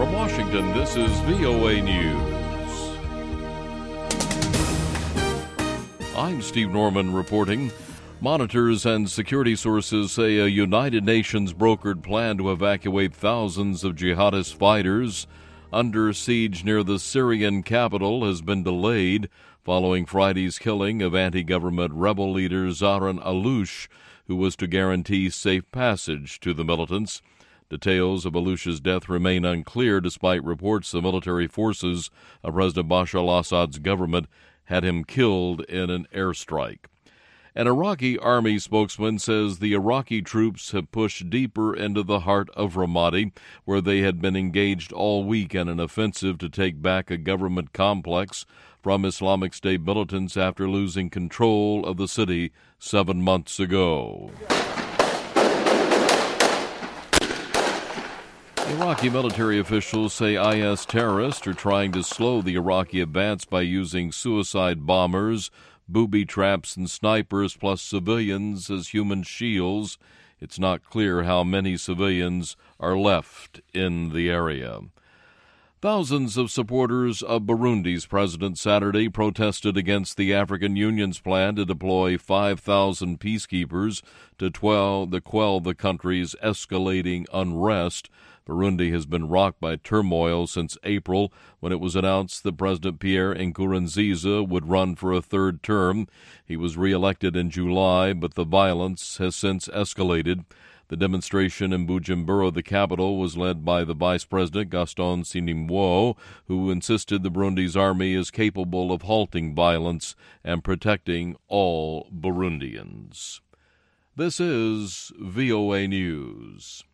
From Washington, this is VOA News. I'm Steve Norman reporting. Monitors and security sources say a United Nations brokered plan to evacuate thousands of jihadist fighters under siege near the Syrian capital has been delayed following Friday's killing of anti-government rebel leader Zahran Aloush, who was to guarantee safe passage to the militants. Details of Aloush's death remain unclear despite reports the military forces of President Bashar al-Assad's government had him killed in an airstrike. An Iraqi army spokesman says the Iraqi troops have pushed deeper into the heart of Ramadi, where they had been engaged all week in an offensive to take back a government complex from Islamic State militants after losing control of the city 7 months ago. Iraqi military officials say IS terrorists are trying to slow the Iraqi advance by using suicide bombers, booby traps, and snipers, plus civilians as human shields. It's not clear how many civilians are left in the area. Thousands of supporters of Burundi's president Saturday protested against the African Union's plan to deploy 5,000 peacekeepers to quell the country's escalating unrest. Burundi has been rocked by turmoil since April, when it was announced that President Pierre Nkurunziza would run for a third term. He was reelected in July, but the violence has since escalated. The demonstration in Bujumbura, the capital, was led by the Vice President Gaston Sindimwo, who insisted the Burundi's army is capable of halting violence and protecting all Burundians. This is VOA News.